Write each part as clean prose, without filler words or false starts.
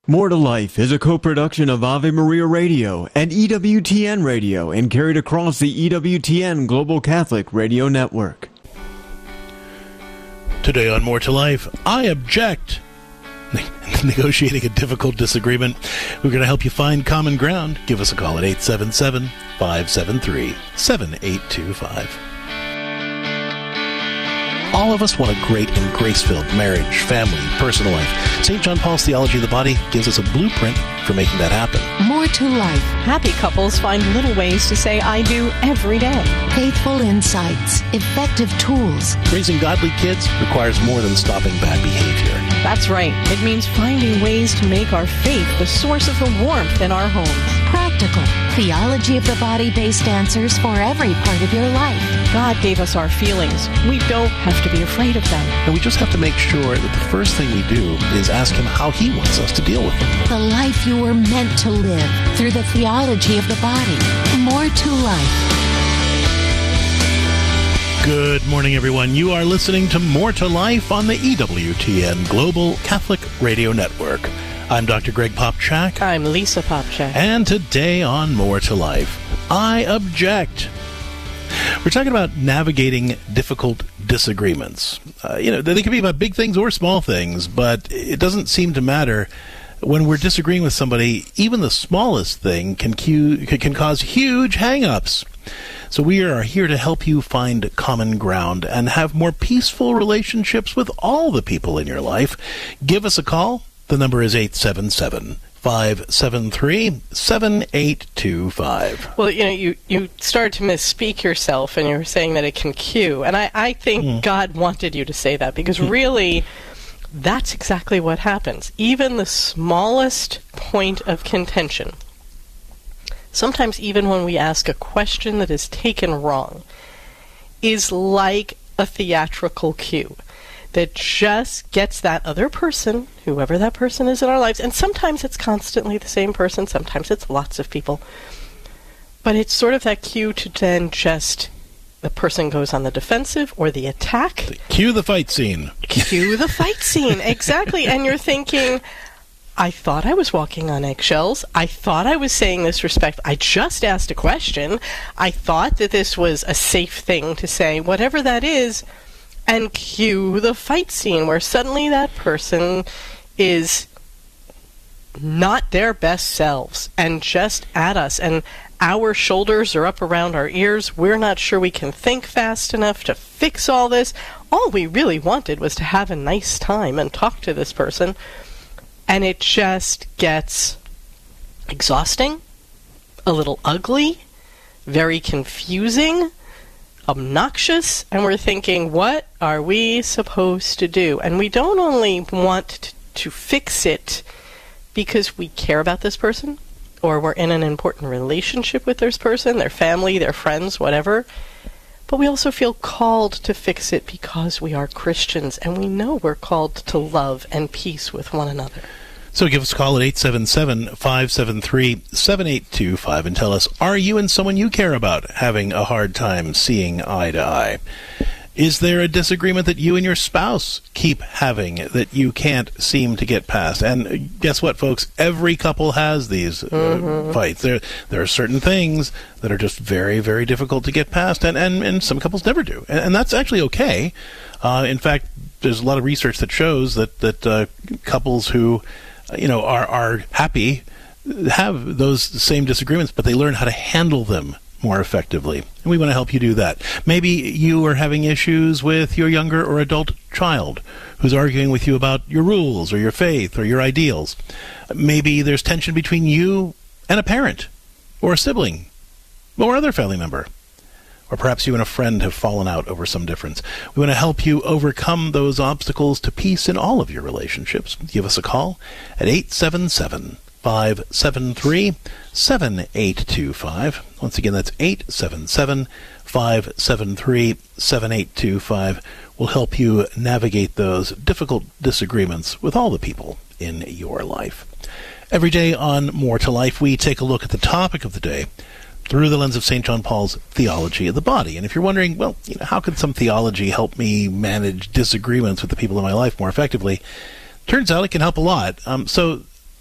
More to Life is a co-production of Ave Maria Radio and EWTN Radio and carried across the EWTN Global Catholic Radio Network. Today on More to Life, I object. Negotiating a difficult disagreement. We're going to help you find common ground. Give us a call at 877-573-7825. All of us want a great and grace-filled marriage, family, personal life. St. John Paul's Theology of the Body gives us a blueprint for making that happen. More to life. Happy couples find little ways to say I do every day. Faithful insights. Effective tools. Raising godly kids requires more than stopping bad behavior. That's right. It means finding ways to make our faith the source of the warmth in our homes. Practical. Theology of the Body-based answers for every part of your life. God gave us our feelings. We don't have to be afraid of them. And we just have to make sure that the first thing we do is ask Him how He wants us to deal with them. The life you were meant to live through the theology of the body. More to life. Good morning, everyone. You are listening to More to Life on the EWTN Global Catholic Radio Network. I'm Dr. Greg Popchak. I'm Lisa Popchak. And today on More to Life, I object. We're talking about navigating difficult disagreements. They can be about big things or small things, but it doesn't seem to matter. When we're disagreeing with somebody, even the smallest thing can cause huge hang-ups. So we are here to help you find common ground and have more peaceful relationships with all the people in your life. Give us a call. The number is 877-573-7825. Well, you started to misspeak yourself, and you were saying that it can cue. And I think God wanted you to say that, because really, that's exactly what happens. Even the smallest point of contention, sometimes even when we ask a question that is taken wrong, is like a theatrical cue that just gets that other person, whoever that person is in our lives, and sometimes it's constantly the same person, sometimes it's lots of people, but it's sort of that cue to then just, the person goes on the defensive or the attack. Cue the fight scene. Cue the fight scene, exactly. And you're thinking, I thought I was walking on eggshells. I thought I was saying this respect. I just asked a question. I thought that this was a safe thing to say, whatever that is. And cue the fight scene where suddenly that person is not their best selves and just at us. And our shoulders are up around our ears. We're not sure we can think fast enough to fix all this. All we really wanted was to have a nice time and talk to this person. And it just gets exhausting, a little ugly, very confusing, obnoxious, and we're thinking, what are we supposed to do? And we don't only want to fix it because we care about this person, or we're in an important relationship with this person, their family, their friends, whatever, but we also feel called to fix it because we are Christians, and we know we're called to love and peace with one another. So give us a call at 877-573-7825 and tell us, are you and someone you care about having a hard time seeing eye to eye? Is there a disagreement that you and your spouse keep having that you can't seem to get past? And guess what, folks? Every couple has these fights. There are certain things that are just very, very difficult to get past, and some couples never do. And that's actually okay. In fact, there's a lot of research that shows that couples who are happy have those same disagreements, but they learn how to handle them more effectively. And we want to help you do that. Maybe you are having issues with your younger or adult child who's arguing with you about your rules or your faith or your ideals. Maybe there's tension between you and a parent or a sibling or other family member. Or perhaps you and a friend have fallen out over some difference. We want to help you overcome those obstacles to peace in all of your relationships. Give us a call at 877-573-7825. Once again, that's 877-573-7825. We'll help you navigate those difficult disagreements with all the people in your life. Every day on More to Life, we take a look at the topic of the day through the lens of St. John Paul's Theology of the Body. And if you're wondering, well, how could some theology help me manage disagreements with the people in my life more effectively? Turns out it can help a lot. So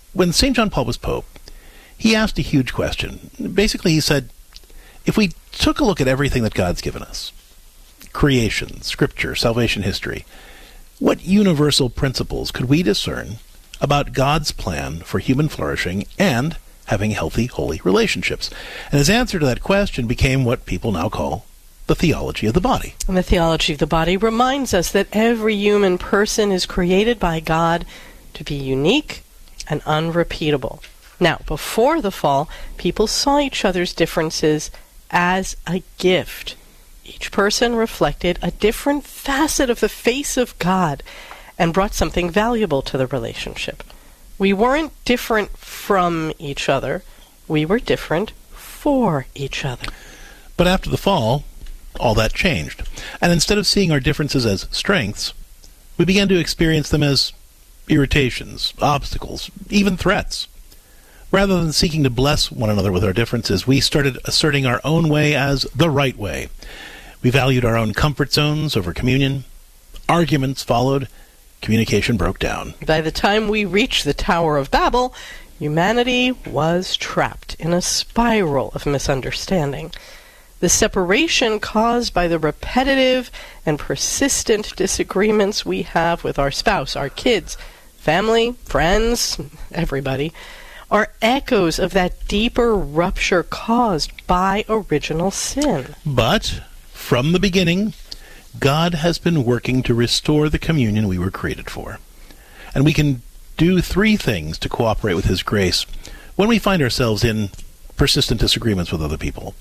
when St. John Paul was Pope, he asked a huge question. Basically, he said, if we took a look at everything that God's given us, creation, scripture, salvation history, what universal principles could we discern about God's plan for human flourishing and having healthy, holy relationships? And his answer to that question became what people now call the theology of the body. And the theology of the body reminds us that every human person is created by God to be unique and unrepeatable. Now, before the fall, people saw each other's differences as a gift. Each person reflected a different facet of the face of God and brought something valuable to the relationship. We weren't different from each other. We were different for each other. But after the fall, all that changed. And instead of seeing our differences as strengths, we began to experience them as irritations, obstacles, even threats. Rather than seeking to bless one another with our differences, we started asserting our own way as the right way. We valued our own comfort zones over communion. Arguments followed. Communication broke down. By the time we reached the Tower of Babel, humanity was trapped in a spiral of misunderstanding. The separation caused by the repetitive and persistent disagreements we have with our spouse, our kids, family, friends, everybody, are echoes of that deeper rupture caused by original sin. But from the beginning, God has been working to restore the communion we were created for. And we can do three things to cooperate with His grace when we find ourselves in persistent disagreements with other people.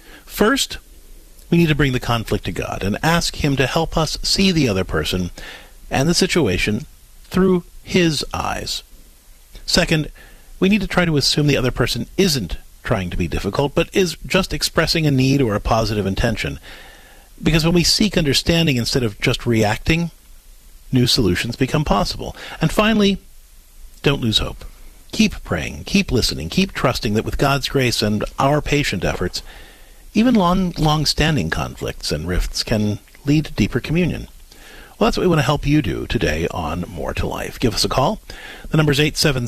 First, we need to bring the conflict to God and ask Him to help us see the other person and the situation through His eyes. Second, we need to try to assume the other person isn't trying to be difficult, but is just expressing a need or a positive intention. Because when we seek understanding instead of just reacting, new solutions become possible. And finally, don't lose hope. Keep praying, keep listening, keep trusting that with God's grace and our patient efforts, even long-standing conflicts and rifts can lead to deeper communion. Well, that's what we want to help you do today on More to Life. Give us a call. The number is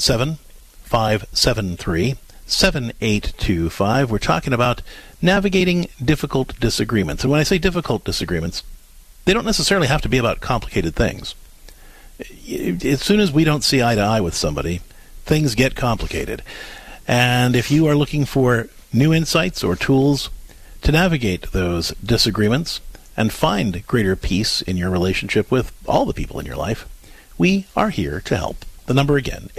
877-573-7825. We're talking about navigating difficult disagreements. And when I say difficult disagreements, they don't necessarily have to be about complicated things. As soon as we don't see eye to eye with somebody, things get complicated. And if you are looking for new insights or tools to navigate those disagreements and find greater peace in your relationship with all the people in your life, we are here to help. The number again,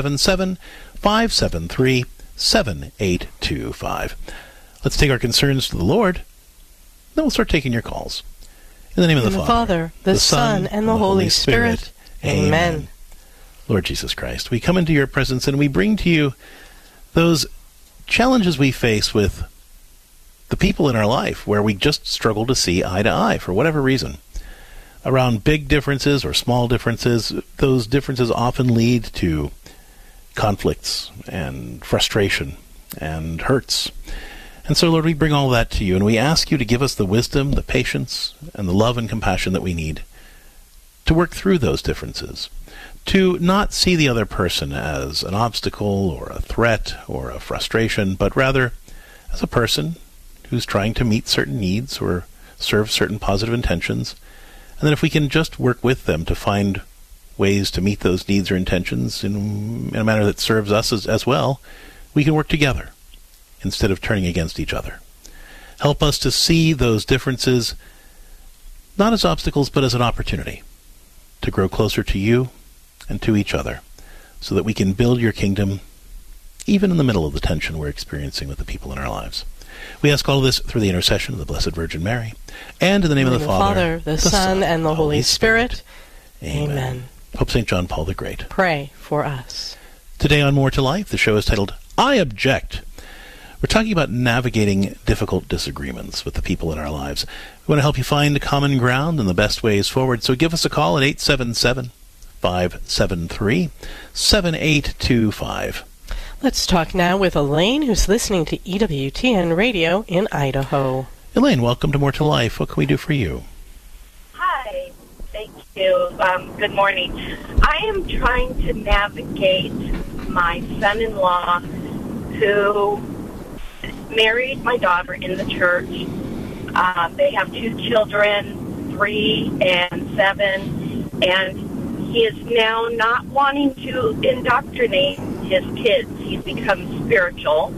877-573-7825. Let's take our concerns to the Lord, then we'll start taking your calls. In the name of the Father, the Son, and the Holy Spirit. Amen. Lord Jesus Christ, we come into your presence and we bring to you those challenges we face with the people in our life where we just struggle to see eye to eye for whatever reason. Around big differences or small differences, those differences often lead to conflicts and frustration and hurts. And so, Lord, we bring all that to you, and we ask you to give us the wisdom, the patience, and the love and compassion that we need to work through those differences, to not see the other person as an obstacle or a threat or a frustration, but rather as a person who's trying to meet certain needs or serve certain positive intentions. And then if we can just work with them to find ways to meet those needs or intentions in a manner that serves us as well, we can work together instead of turning against each other. Help us to see those differences not as obstacles, but as an opportunity to grow closer to you and to each other, so that we can build your kingdom even in the middle of the tension we're experiencing with the people in our lives. We ask all of this through the intercession of the Blessed Virgin Mary, and in the name of the Father, the Son, and the Holy Spirit. Amen. Pope St. John Paul the Great, pray for us. Today on More to Life, the show is titled, I Object. We're talking about navigating difficult disagreements with the people in our lives. We want to help you find common ground and the best ways forward, so give us a call at 877-573-7825. Let's talk now with Elaine, who's listening to EWTN Radio in Idaho. Elaine, welcome to More to Life. What can we do for you? Hi. Thank you. Good morning. I am trying to navigate my son-in-law who married my daughter in the church. They have 2 children, 3 and 7, and he is now not wanting to indoctrinate his kids. He's become spiritual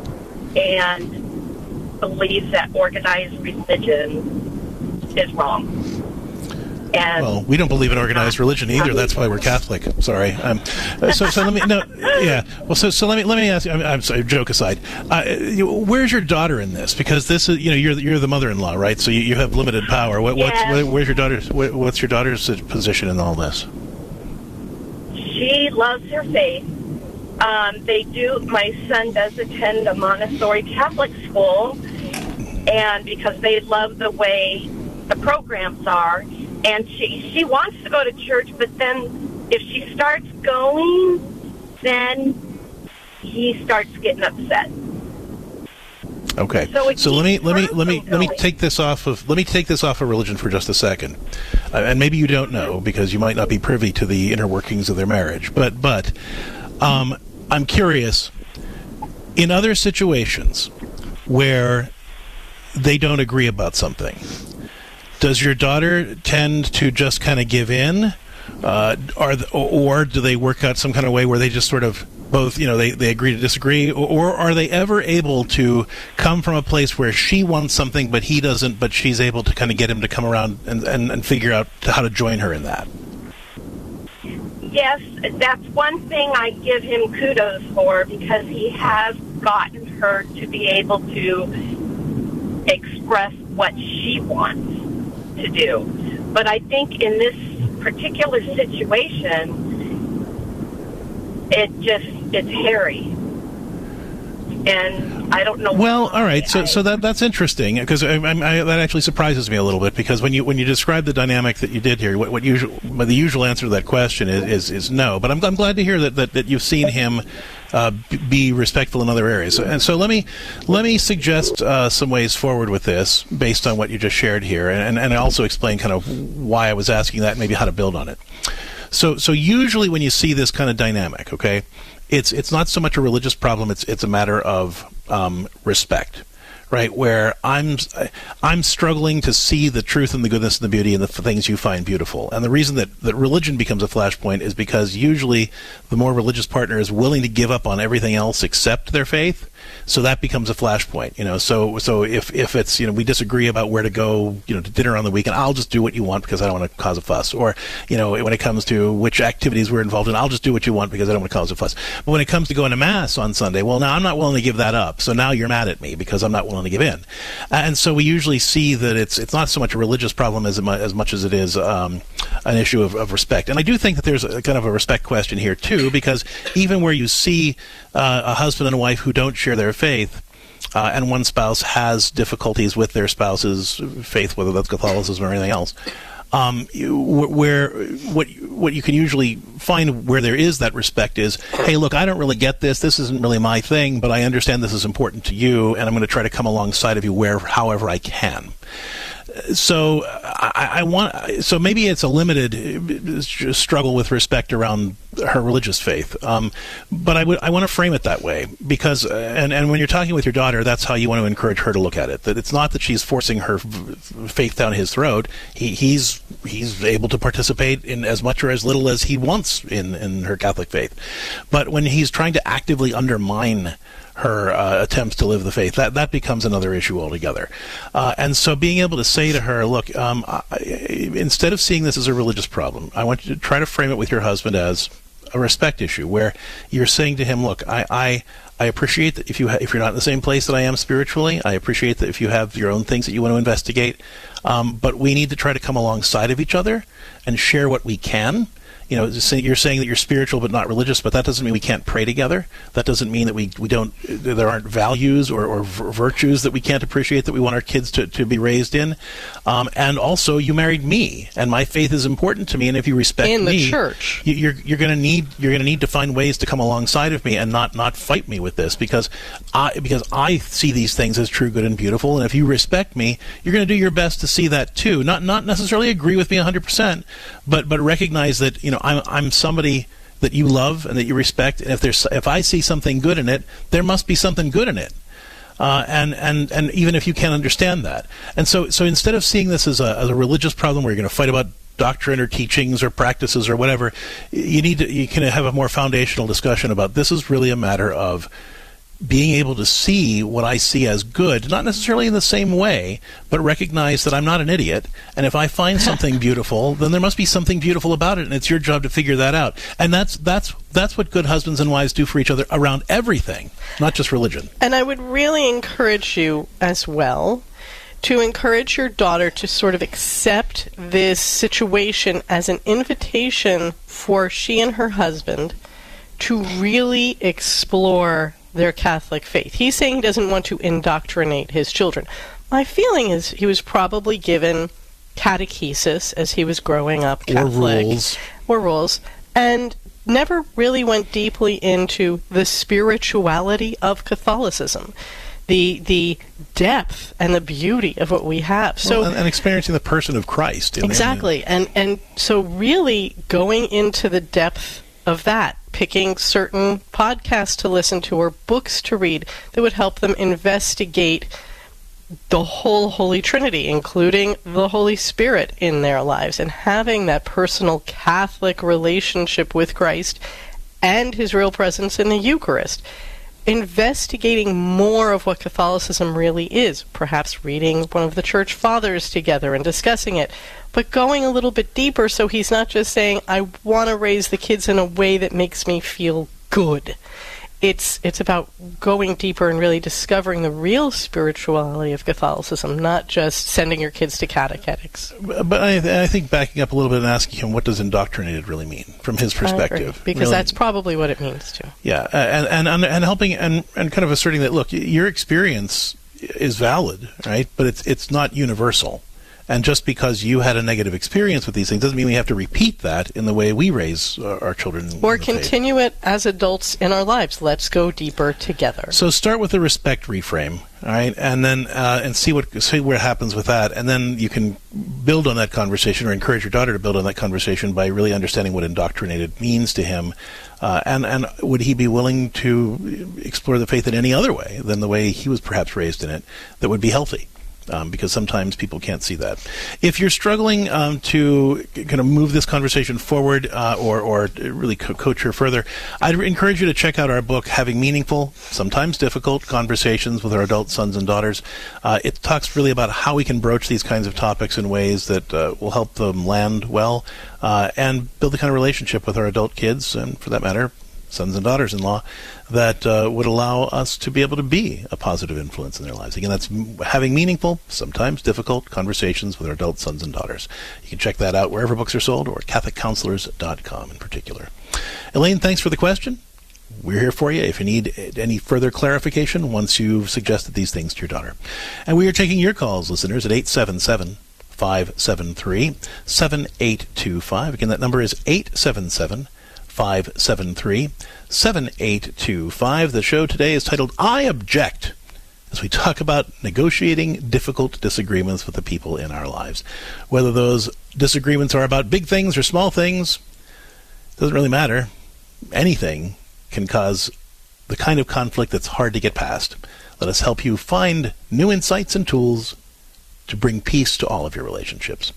and believes that organized religion is wrong. And well, we don't believe in organized religion either. That's why we're Catholic. Sorry. So let me Well, so let me ask you. I'm sorry. Joke aside, where's your daughter in this? Because this is you're the mother-in-law, right? So you have limited power. Where's your daughter's? What's your daughter's position in all this? She loves her faith. They do. My son does attend a Montessori Catholic school, and because they love the way the programs are. And she wants to go to church, but then if she starts going, then he starts getting upset. Okay. So let me take this off of religion for just a second, and maybe you don't know because you might not be privy to the inner workings of their marriage. But I'm curious. In other situations where they don't agree about something, does your daughter tend to just kind of give in, or do they work out some kind of way where they just sort of both, they agree to disagree, or are they ever able to come from a place where she wants something but he doesn't, but she's able to kind of get him to come around and figure out how to join her in that? Yes, that's one thing I give him kudos for, because he has gotten her to be able to express what she wants to do. But I think in this particular situation, it's hairy. And I don't know. Well, all right. So that's interesting, because that actually surprises me a little bit, because when you describe the dynamic that you did here, the usual answer to that question is no. But I'm glad to hear that you've seen him be respectful in other areas. And so let me suggest some ways forward with this based on what you just shared here, and also explain kind of why I was asking that, and maybe how to build on it. So usually when you see this kind of dynamic, okay, it's not so much a religious problem. It's a matter of respect, right? Where I'm struggling to see the truth and the goodness and the beauty and the things you find beautiful. And the reason that religion becomes a flashpoint is because usually the more religious partner is willing to give up on everything else except their faith. So that becomes a flashpoint, So if it's we disagree about where to go, to dinner on the weekend, I'll just do what you want because I don't want to cause a fuss. Or when it comes to which activities we're involved in, I'll just do what you want because I don't want to cause a fuss. But when it comes to going to mass on Sunday, well, now I'm not willing to give that up. So now you're mad at me because I'm not willing to give in. And so we usually see that it's not so much a religious problem as much as it is an issue of respect. And I do think that there's a kind of a respect question here too, because even where you see a husband and a wife who don't share their faith, and one spouse has difficulties with their spouse's faith, whether that's Catholicism or anything else, where what you can usually find where there is that respect is, hey, look, I don't really get this. This isn't really my thing, but I understand this is important to you, and I'm going to try to come alongside of you however I can. So so maybe it's a limited struggle with respect around her religious faith, but I want to frame it that way because and when you're talking with your daughter, that's how you want to encourage her to look at it. That it's not that she's forcing her faith down his throat. He's able to participate in as much or as little as he wants in her Catholic faith, but when he's trying to actively undermine her attempts to live the faith, that becomes another issue altogether. And so being able to say to her, look, instead of seeing this as a religious problem, I want you to try to frame it with your husband as a respect issue, where you're saying to him, look, I appreciate that if you're not in the same place that I am spiritually, I appreciate that if you have your own things that you want to investigate, but we need to try to come alongside of each other and share what we can. You're saying that you're spiritual but not religious, but that doesn't mean we can't pray together. That doesn't mean that there aren't values or virtues that we can't appreciate, that we want our kids to be raised in. And also, you married me, and my faith is important to me. And if you respect me, in the church, you're going to need to find ways to come alongside of me and not fight me with this, because I see these things as true, good, and beautiful. And if you respect me, you're going to do your best to see that too. Not necessarily agree with me 100%, but recognize that I'm somebody that you love and that you respect, and if I see something good in it, there must be something good in it. And even if you can't understand that. And so instead of seeing this as a religious problem where you're going to fight about doctrine or teachings or practices or whatever, you can have a more foundational discussion about this is really a matter of being able to see what I see as good, not necessarily in the same way, but recognize that I'm not an idiot. And if I find something beautiful, then there must be something beautiful about it, and it's your job to figure that out. And that's what good husbands and wives do for each other around everything, not just religion. And I would really encourage you as well to encourage your daughter to sort of accept this situation as an invitation for she and her husband to really explore their Catholic faith. He's saying he doesn't want to indoctrinate his children. My feeling is he was probably given catechesis as he was growing up Catholic. Or rules. And never really went deeply into the spirituality of Catholicism. The depth and the beauty of what we have. So, and experiencing the person of Christ. Exactly. And so really going into the depth of that, picking certain podcasts to listen to or books to read that would help them investigate the whole Holy Trinity, including the Holy Spirit in their lives, and having that personal Catholic relationship with Christ and his real presence in the Eucharist. Investigating more of what Catholicism really is, perhaps reading one of the Church Fathers together and discussing it, but going a little bit deeper so he's not just saying, I want to raise the kids in a way that makes me feel good. It's about going deeper and really discovering the real spirituality of Catholicism, not just sending your kids to catechetics. But I think backing up a little bit and asking him, what does indoctrinated really mean from his perspective? Because that's probably what it means too. Yeah, and helping and kind of asserting that, look, your experience is valid, right? But it's not universal. And just because you had a negative experience with these things doesn't mean we have to repeat that in the way we raise our children. Or continue it as adults in our lives. Let's go deeper together. So start with the respect reframe, all right, and then and see what happens with that, and then you can build on that conversation or encourage your daughter to build on that conversation by really understanding what indoctrinated means to him, and would he be willing to explore the faith in any other way than the way he was perhaps raised in it that would be healthy. Because sometimes people can't see that. If you're struggling to kind of move this conversation forward or really coach her further, I'd encourage you to check out our book, Having Meaningful, Sometimes Difficult Conversations with Our Adult Sons and Daughters. It talks really about how we can broach these kinds of topics in ways that will help them land well and build the kind of relationship with our adult kids, and for that matter, sons and daughters-in-law, that would allow us to be able to be a positive influence in their lives. Again, that's Having Meaningful, Sometimes Difficult Conversations with Our Adult Sons and Daughters. You can check that out wherever books are sold, or CatholicCounselors.com in particular. Elaine, thanks for the question. We're here for you if you need any further clarification once you've suggested these things to your daughter. And we are taking your calls, listeners, at 877-573-7825. Again, that number is 877-573-7825. The show today is titled I Object, as we talk about negotiating difficult disagreements with the people in our lives. Whether those disagreements are about big things or small things, doesn't really matter. Anything can cause the kind of conflict that's hard to get past. Let us help you find new insights and tools to bring peace to all of your relationships.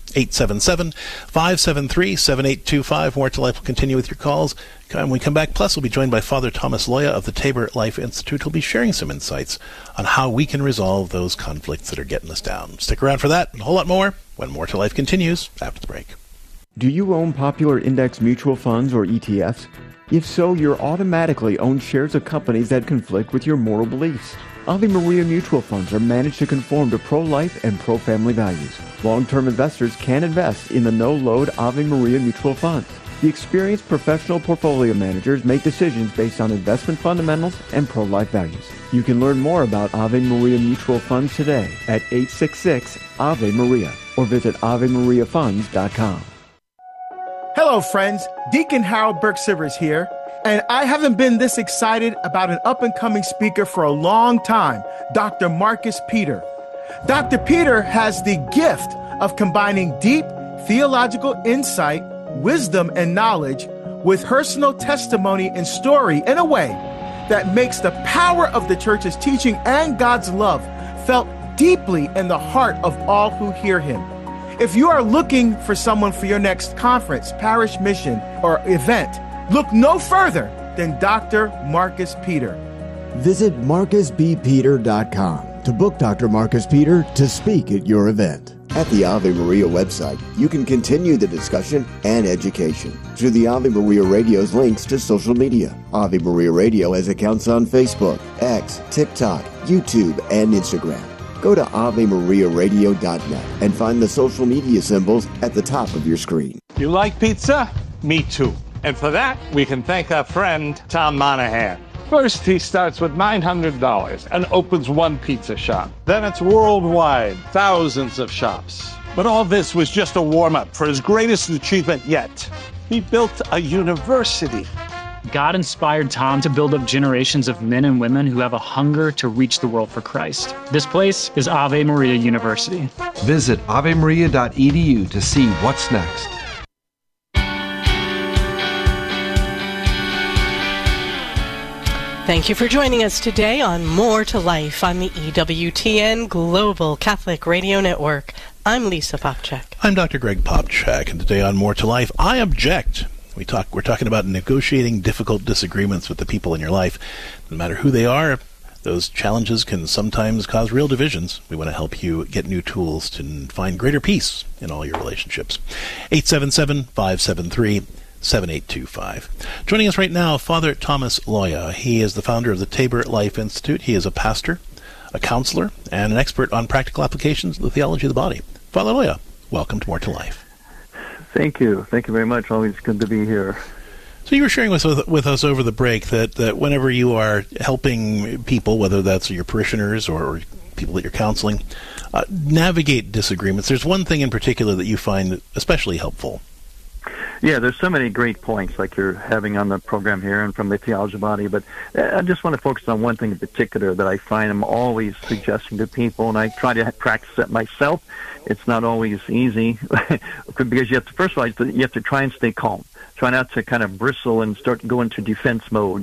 877-573-7825. More to Life will continue with your calls. When we come back, plus we'll be joined by Father Thomas Loya of the Tabor Life Institute, who'll be sharing some insights on how we can resolve those conflicts that are getting us down. Stick around for that and a whole lot more when More to Life continues after the break. Do you own popular index mutual funds or ETFs? If so, you're automatically own shares of companies that conflict with your moral beliefs. Ave Maria mutual funds are managed to conform to pro-life and pro-family values. Long-term investors can invest in the no-load Ave Maria mutual funds. The experienced professional portfolio managers make decisions based on investment fundamentals and pro-life values. You can learn more about Ave Maria mutual funds today at 866-AVE-MARIA or visit AveMariaFunds.com. Hello, friends. Deacon Harold Burke-Sivers here. And I haven't been this excited about an up-and-coming speaker for a long time, Dr. Marcus Peter. Dr. Peter has the gift of combining deep theological insight, wisdom, and knowledge with personal testimony and story in a way that makes the power of the church's teaching and God's love felt deeply in the heart of all who hear him. If you are looking for someone for your next conference, parish mission, or event, look no further than Dr. Marcus Peter. Visit marcusbpeter.com to book Dr. Marcus Peter to speak at your event. At the Ave Maria website, you can continue the discussion and education through the Ave Maria Radio's links to social media. Ave Maria Radio has accounts on Facebook, X, TikTok, YouTube, and Instagram. Go to AveMariaRadio.net and find the social media symbols at the top of your screen. You like pizza? Me too. And for that, we can thank our friend, Tom Monahan. First, he starts with $900 and opens one pizza shop. Then it's worldwide, thousands of shops. But all this was just a warm-up for his greatest achievement yet. He built a university. God inspired Tom to build up generations of men and women who have a hunger to reach the world for Christ. This place is Ave Maria University. Visit avemaria.edu to see what's next. Thank you for joining us today on More to Life on the EWTN Global Catholic Radio Network. I'm Lisa Popchak. I'm Dr. Greg Popchak, and today on More to Life, I object. We're talking about negotiating difficult disagreements with the people in your life. No matter who they are, those challenges can sometimes cause real divisions. We want to help you get new tools to find greater peace in all your relationships. 877-573-7825. Joining us right now, Father Thomas Loya. He is the founder of the Tabor Life Institute. He is a pastor, a counselor, and an expert on practical applications of the theology of the body. Father Loya, welcome to More to Life. Thank you. Thank you very much. Always good to be here. So you were sharing with us over the break that whenever you are helping people, whether that's your parishioners or people that you're counseling, navigate disagreements, there's one thing in particular that you find especially helpful. Yeah, there's so many great points like you're having on the program here and from the theology of the body, but I just want to focus on one thing in particular that I find I'm always suggesting to people, and I try to practice it myself. It's not always easy because you have to, first of all, you have to try and stay calm. Try not to kind of bristle and start to go into defense mode,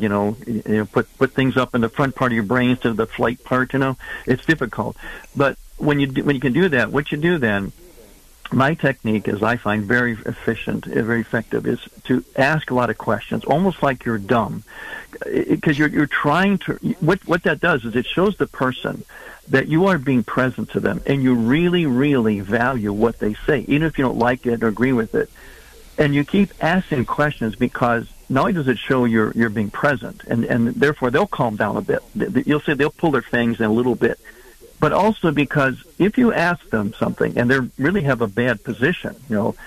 put things up in the front part of your brain instead of the flight part, It's difficult. But when you can do that, what you do then, my technique is, I find very efficient, very effective, is to ask a lot of questions, almost like you're dumb, because you're trying to. What that does is it shows the person that you are being present to them, and you really, really value what they say, even if you don't like it or agree with it. And you keep asking questions because not only does it show you're being present, and therefore they'll calm down a bit. You'll say they'll pull their fangs in a little bit. But also because if you ask them something and they really have a bad position,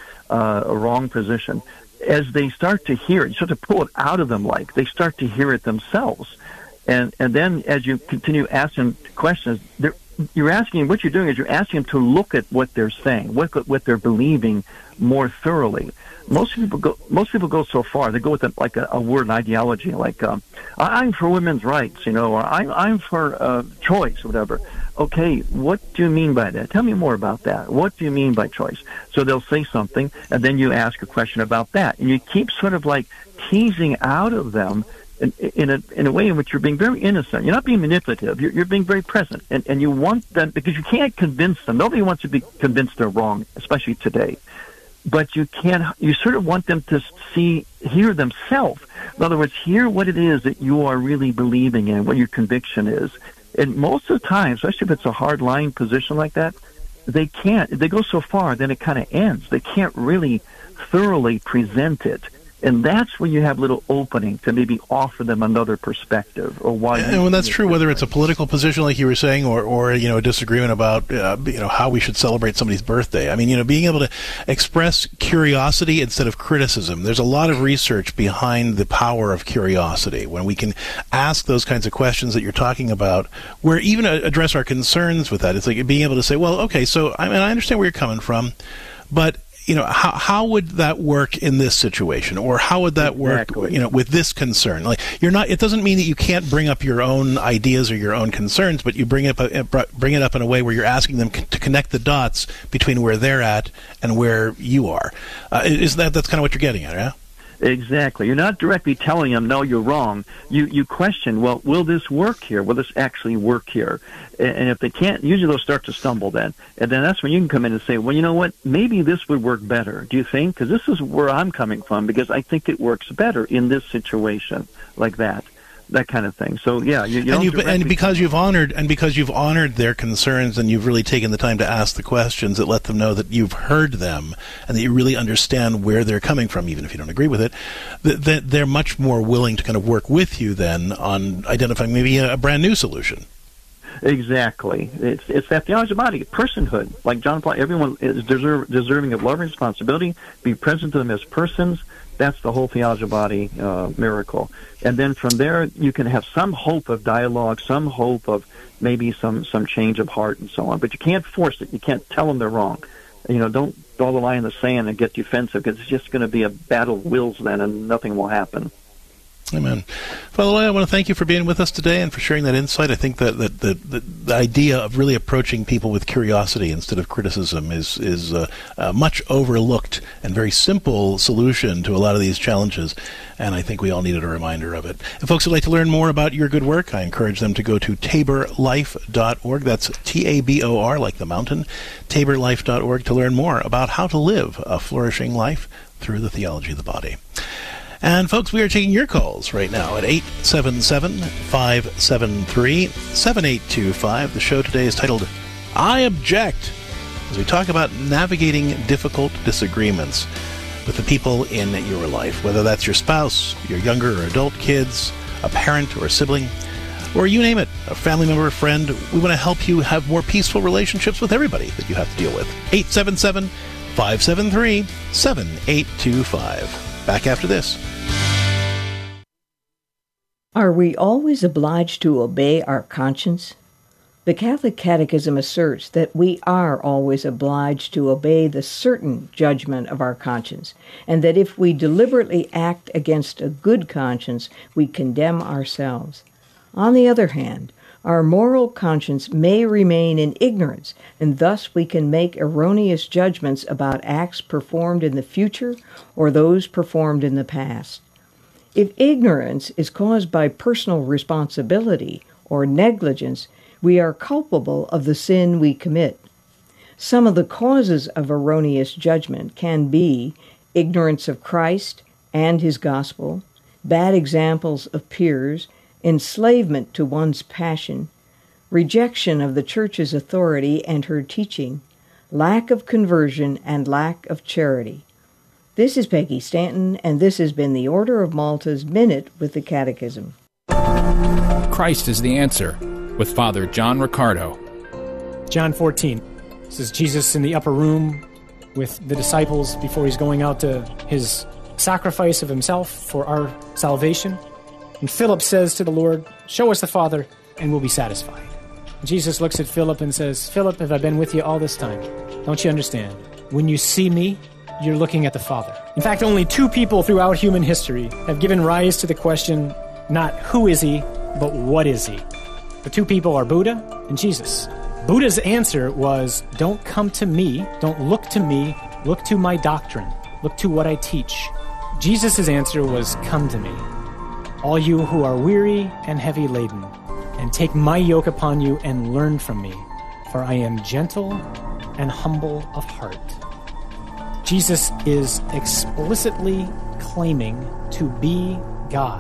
a wrong position, as they start to hear it, you start to pull it out of them, like they start to hear it themselves. And then as you continue asking questions, you're asking, what you're doing is you're asking them to look at what they're saying, what they're believing more thoroughly. Most people go so far. They go with a word, an ideology, like I'm for women's rights, or I'm for choice, or whatever. Okay, what do you mean by that? Tell me more about that. What do you mean by choice? So they'll say something, and then you ask a question about that, and you keep sort of like teasing out of them in a way in which you're being very innocent. You're not being manipulative. You're being very present, and you want them, because you can't convince them. Nobody wants to be convinced they're wrong, especially today. But you sort of want them to hear themselves. In other words, hear what it is that you are really believing in, what your conviction is. And most of the time, especially if it's a hard-line position like that, they can't. They go so far, then it kind of ends. They can't really thoroughly present it. And that's when you have a little opening to maybe offer them another perspective, or why. And when that's true, whether it's a political position like you were saying, or a disagreement about how we should celebrate somebody's birthday. I mean, being able to express curiosity instead of criticism. There's a lot of research behind the power of curiosity when we can ask those kinds of questions that you're talking about, where even address our concerns with that. It's like being able to say, well, okay, so I understand where you're coming from, but how would that work in this situation, or how would that work, with this concern? Like, it doesn't mean that you can't bring up your own ideas or your own concerns, but you bring it up in a way where you're asking them to connect the dots between where they're at and where you are. That's kind of what you're getting at, yeah? Exactly. You're not directly telling them, no, you're wrong. You question, well, will this work here? Will this actually work here? And if they can't, usually they'll start to stumble then. And then that's when you can come in and say, well, you know what? Maybe this would work better. Do you think? Because this is where I'm coming from, because I think it works better in this situation, like that kind of thing. So yeah, because you've honored their concerns, and you've really taken the time to ask the questions that let them know that you've heard them and that you really understand where they're coming from, even if you don't agree with it, that they're much more willing to kind of work with you then on identifying maybe a brand new solution. Exactly. It's that theology of body, personhood. Like John Paul, everyone is deserving of love and responsibility. Be present to them as persons. That's the whole theology of body miracle. And then from there, you can have some hope of dialogue, some hope of maybe some change of heart and so on. But you can't force it. You can't tell them they're wrong. Don't draw the line in the sand and get defensive, because it's just going to be a battle of wills then, and nothing will happen. Amen. Father Loy, I want to thank you for being with us today and for sharing that insight. I think that the idea of really approaching people with curiosity instead of criticism is a much overlooked and very simple solution to a lot of these challenges, and I think we all needed a reminder of it. If folks would like to learn more about your good work, I encourage them to go to taborlife.org. That's Tabor, like the mountain, taborlife.org, to learn more about how to live a flourishing life through the theology of the body. And folks, we are taking your calls right now at 877-573-7825. The show today is titled, I Object, as we talk about navigating difficult disagreements with the people in your life, whether that's your spouse, your younger or adult kids, a parent or a sibling, or you name it, a family member, a friend. We want to help you have more peaceful relationships with everybody that you have to deal with. 877-573-7825. Back after this. Are we always obliged to obey our conscience? The Catholic Catechism asserts that we are always obliged to obey the certain judgment of our conscience, and that if we deliberately act against a good conscience, we condemn ourselves. On the other hand, our moral conscience may remain in ignorance, and thus we can make erroneous judgments about acts performed in the future or those performed in the past. If ignorance is caused by personal responsibility or negligence, we are culpable of the sin we commit. Some of the causes of erroneous judgment can be ignorance of Christ and his gospel, bad examples of peers, enslavement to one's passion, rejection of the Church's authority and her teaching, lack of conversion, and lack of charity. This is Peggy Stanton, and this has been the Order of Malta's Minute with the Catechism. Christ is the Answer, with Father John Riccardo. John 14. This is Jesus in the upper room with the disciples before he's going out to his sacrifice of himself for our salvation. And Philip says to the Lord, "Show us the Father, and we'll be satisfied." Jesus looks at Philip and says, "Philip, have I been with you all this time? Don't you understand? When you see me, you're looking at the Father." In fact, only two people throughout human history have given rise to the question, not who is he, but what is he? The two people are Buddha and Jesus. Buddha's answer was, don't come to me, don't look to me, look to my doctrine, look to what I teach. Jesus' answer was, come to me, all you who are weary and heavy laden, and take my yoke upon you and learn from me, for I am gentle and humble of heart. Jesus is explicitly claiming to be God.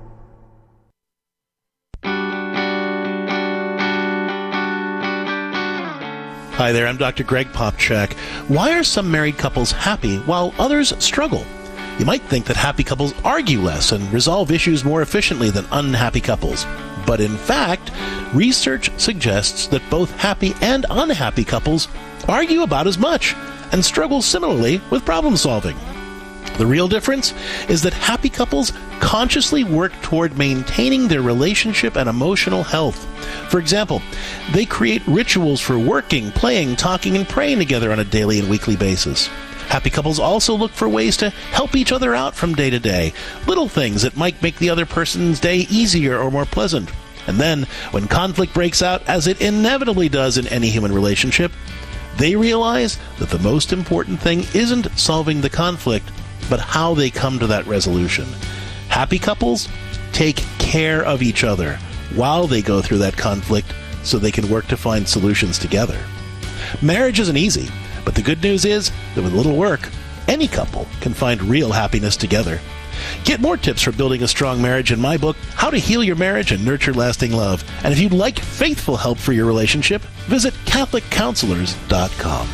Hi there, I'm Dr. Greg Popchak. Why are some married couples happy while others struggle? You might think that happy couples argue less and resolve issues more efficiently than unhappy couples. But in fact, research suggests that both happy and unhappy couples argue about as much and struggle similarly with problem solving. The real difference is that happy couples consciously work toward maintaining their relationship and emotional health. For example, they create rituals for working, playing, talking, and praying together on a daily and weekly basis. Happy couples also look for ways to help each other out from day to day, little things that might make the other person's day easier or more pleasant. And then, when conflict breaks out, as it inevitably does in any human relationship, they realize that the most important thing isn't solving the conflict, but how they come to that resolution. Happy couples take care of each other while they go through that conflict so they can work to find solutions together. Marriage isn't easy, but the good news is that with a little work, any couple can find real happiness together. Get more tips for building a strong marriage in my book, How to Heal Your Marriage and Nurture Lasting Love. And if you'd like faithful help for your relationship, visit CatholicCounselors.com.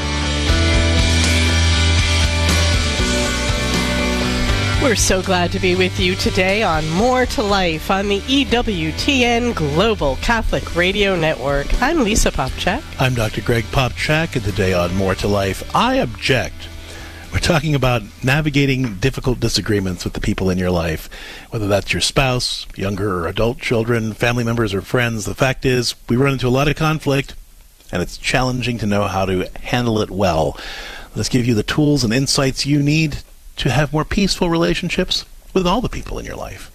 We're so glad to be with you today on More to Life on the EWTN Global Catholic Radio Network. I'm Lisa Popchak. I'm Dr. Greg Popchak, and today on More to Life, I object. We're talking about navigating difficult disagreements with the people in your life, whether that's your spouse, younger or adult children, family members or friends. The fact is, we run into a lot of conflict, and it's challenging to know how to handle it well. Let's give you the tools and insights you need to have more peaceful relationships with all the people in your life.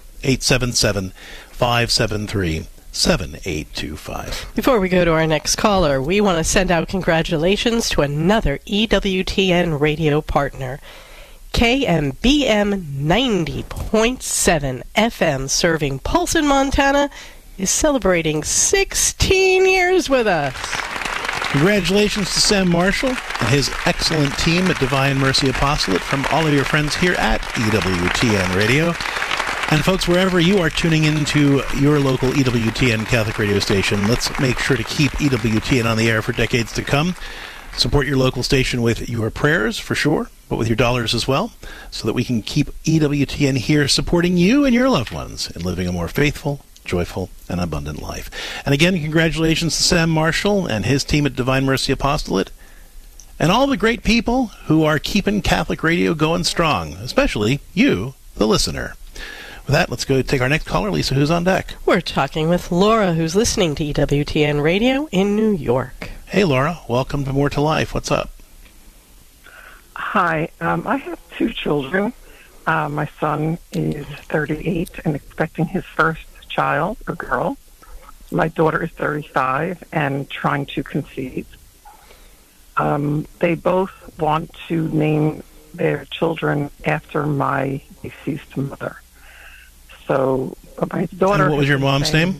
877-573-7825. Before we go to our next caller, we want to send out congratulations to another EWTN radio partner. KMBM 90.7 FM serving Polson, Montana is celebrating 16 years with us. Congratulations to Sam Marshall and his excellent team at Divine Mercy Apostolate from all of your friends here at EWTN Radio. And folks, wherever you are tuning into your local EWTN Catholic radio station, let's make sure to keep EWTN on the air for decades to come. Support your local station with your prayers, for sure, but with your dollars as well, so that we can keep EWTN here supporting you and your loved ones in living a more faithful, joyful, and abundant life. And again, congratulations to Sam Marshall and his team at Divine Mercy Apostolate and all the great people who are keeping Catholic radio going strong, especially you, the listener. With that, let's go take our next caller. Lisa, who's on deck? We're talking with Laura, who's listening to EWTN Radio in New York. Hey, Laura. Welcome to More to Life. What's up? Hi. I have two children. My son is 38 and expecting his first child, a girl. My daughter is 35 and trying to conceive. They both want to name their children after my deceased mother. So my daughter... And what was your mom's name?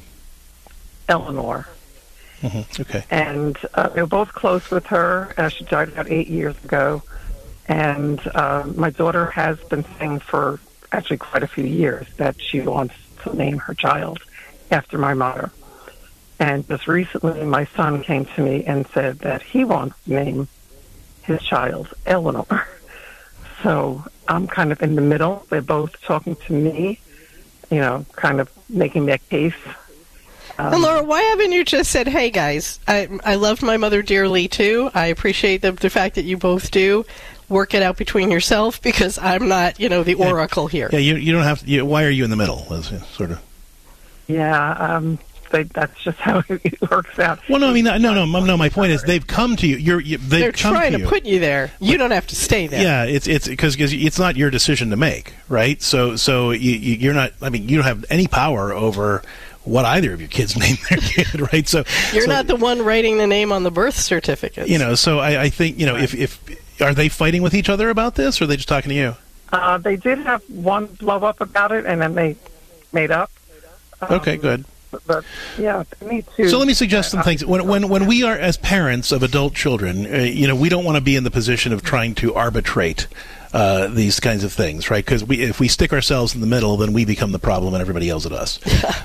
Eleanor. Mm-hmm. Okay. And they were both close with her. She died about 8 years ago. And my daughter has been saying for actually quite a few years that she wants to name her child after my mother. And just recently, my son came to me and said that he wants to name his child Eleanor. So I'm kind of in the middle. They're both talking to me, you know, kind of making their case. And Laura, why haven't you just said, hey, guys, I loved my mother dearly, too. I appreciate the fact that you both do. Work it out between yourself, because I'm not, the oracle here. Yeah, you don't have to. Why are you in the middle? Sort of. Yeah, that's just how it works out. Well, no, I mean, no. My point is, they've come to you. They're trying to put you there. You don't have to stay there. Yeah, it's because it's not your decision to make, right? So you're not. I mean, you don't have any power over what either of your kids name their kid, right? So you're not the one writing the name on the birth certificate. So I think if are they fighting with each other about this, or are they just talking to you? They did have one blow up about it, and then they made up. Okay, good. But yeah, me too. So let me suggest some things. When we are, as parents of adult children, we don't want to be in the position of trying to arbitrate these kinds of things, right? Because if we stick ourselves in the middle, then we become the problem and everybody yells at us.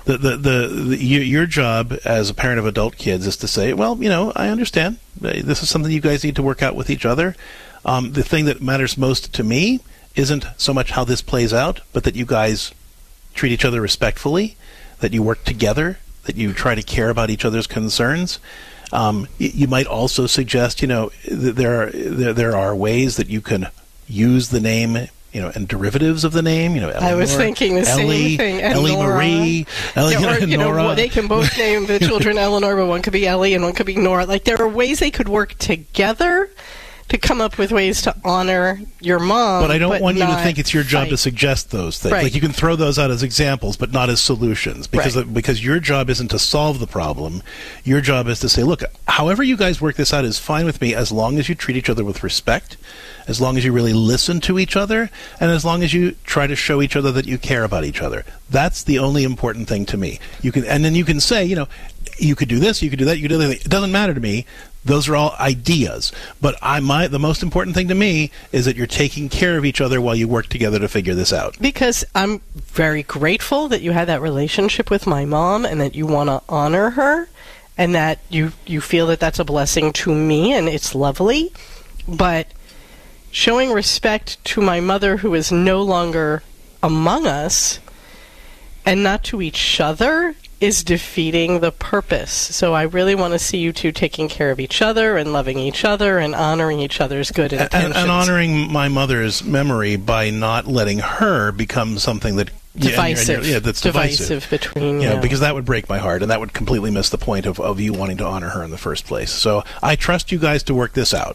Your job as a parent of adult kids is to say, well, I understand. This is something you guys need to work out with each other. The thing that matters most to me isn't so much how this plays out, but that you guys treat each other respectfully, that you work together, that you try to care about each other's concerns. You might also suggest, there are ways that you can use the name, and derivatives of the name. Eleanor, I was thinking the same thing. Ellie Marie, Nora. They can both name the children Eleanor, but one could be Ellie and one could be Nora. Like, there are ways they could work together to come up with ways to honor your mom. But I don't want you to think it's your job to suggest those things. Right. Like, you can throw those out as examples, but not as solutions. Because your job isn't to solve the problem. Your job is to say, look, however you guys work this out is fine with me, as long as you treat each other with respect, as long as you really listen to each other, and as long as you try to show each other that you care about each other. That's the only important thing to me. And then you can say, you could do this, you could do that, you could do that. It doesn't matter to me. Those are all ideas. But the most important thing to me is that you're taking care of each other while you work together to figure this out. Because I'm very grateful that you had that relationship with my mom and that you want to honor her and that you feel that that's a blessing to me and it's lovely. But showing respect to my mother who is no longer among us and not to each other is defeating the purpose. So I really want to see you two taking care of each other and loving each other and honoring each other's good intentions. And honoring my mother's memory by not letting her become something that divisive. That's divisive between because that would break my heart, and that would completely miss the point of you wanting to honor her in the first place. So I trust you guys to work this out.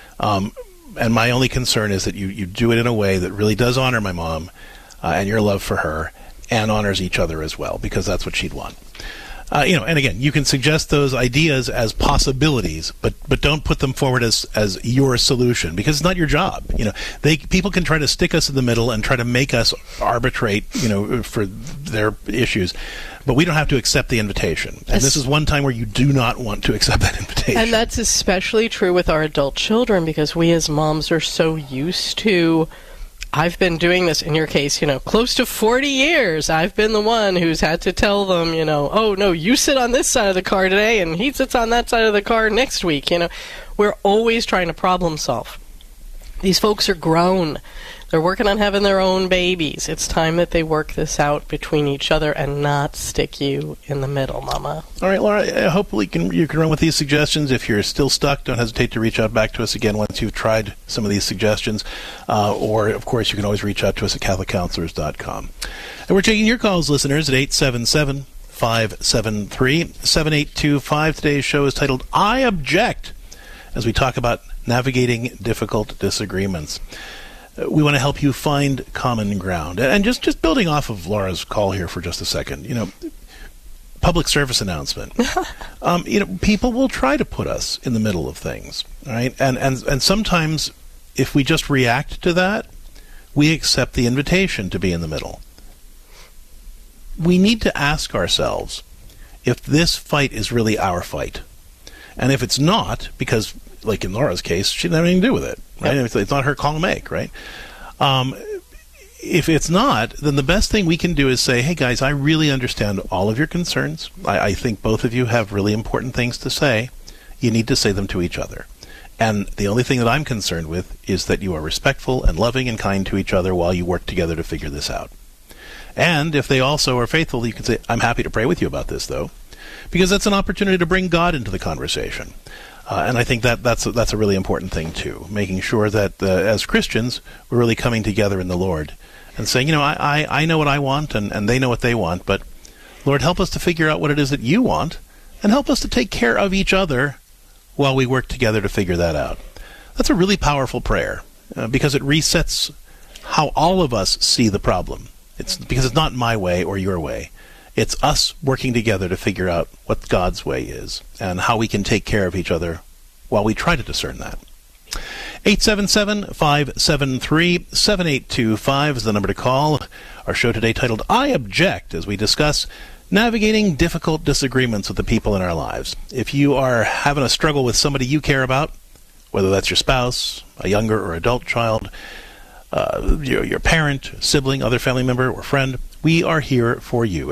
And my only concern is that you do it in a way that really does honor my mom and your love for her, and honors each other as well, because that's what she'd want. And again, you can suggest those ideas as possibilities, but don't put them forward as your solution, because it's not your job. People can try to stick us in the middle and try to make us arbitrate, for their issues, but we don't have to accept the invitation. And this is one time where you do not want to accept that invitation. And that's especially true with our adult children, because we as moms are so used to, I've been doing this, in your case, close to 40 years. I've been the one who's had to tell them, oh, no, you sit on this side of the car today, and he sits on that side of the car next week. We're always trying to problem solve. These folks are grown. They're working on having their own babies. It's time that they work this out between each other and not stick you in the middle, Mama. All right, Laura, hopefully you can run with these suggestions. If you're still stuck, don't hesitate to reach out back to us again once you've tried some of these suggestions. Or, of course, you can always reach out to us at CatholicCounselors.com. And we're taking your calls, listeners, at 877-573-7825. Today's show is titled, I Object, as we talk about navigating difficult disagreements. We want to help you find common ground. And just building off of Laura's call here for just a second, public service announcement. People will try to put us in the middle of things, right? And sometimes if we just react to that, we accept the invitation to be in the middle. We need to ask ourselves if this fight is really our fight. And if it's not, because like in Laura's case, she didn't have anything to do with it, right? Yep. It's not her call to make, right? If it's not, then the best thing we can do is say, hey guys, I really understand all of your concerns. I think both of you have really important things to say. You need to say them to each other. And the only thing that I'm concerned with is that you are respectful and loving and kind to each other while you work together to figure this out. And if they also are faithful, you can say, I'm happy to pray with you about this, though, because that's an opportunity to bring God into the conversation. And I think that's a really important thing, too, making sure that as Christians, we're really coming together in the Lord and saying, I know what I want and they know what they want, but Lord, help us to figure out what it is that you want and help us to take care of each other while we work together to figure that out. That's a really powerful prayer because it resets how all of us see the problem. It's because it's not my way or your way. It's us working together to figure out what God's way is and how we can take care of each other while we try to discern that. 877-573-7825 is the number to call. Our show today titled, I Object, as we discuss navigating difficult disagreements with the people in our lives. If you are having a struggle with somebody you care about, whether that's your spouse, a younger or adult child, your parent, sibling, other family member, or friend, we are here for you.